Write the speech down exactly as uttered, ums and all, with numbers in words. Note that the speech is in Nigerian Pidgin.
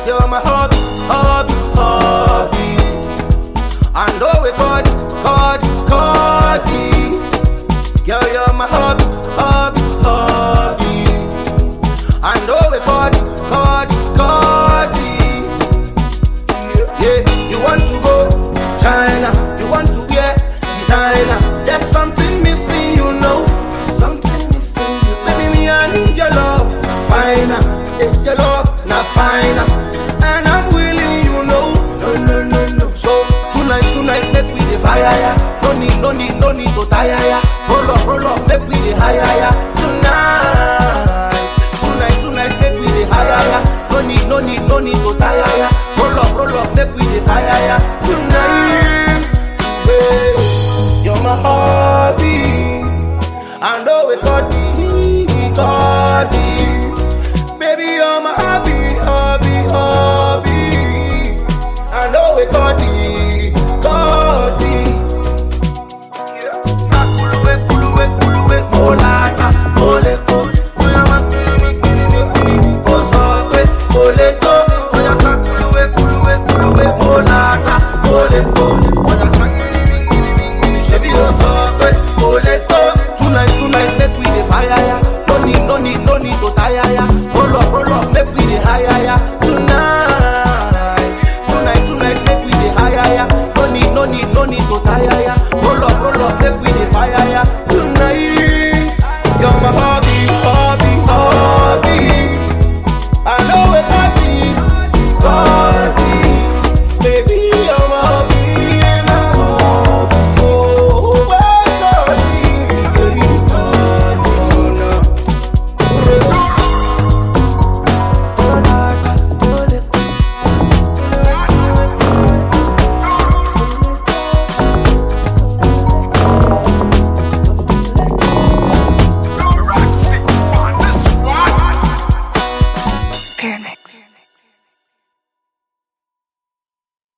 This you're my hobby, hobby, hobby. And oh, we call it, call it, call it. Girl, you're my hobby, hobby, hobby. And oh, we call it, call it, call it. Yeah, you want to go China, you want to wear designer. There's something missing, you know. Something missing, you know. Baby, me, I need your love. Finer, it's your love, not finer. And I'm willing, you know. No, no, no, no. So tonight, tonight, make we the fire, yeah. No need, no need, no need to tire, yeah. Roll up, roll up, make we the higher, yeah.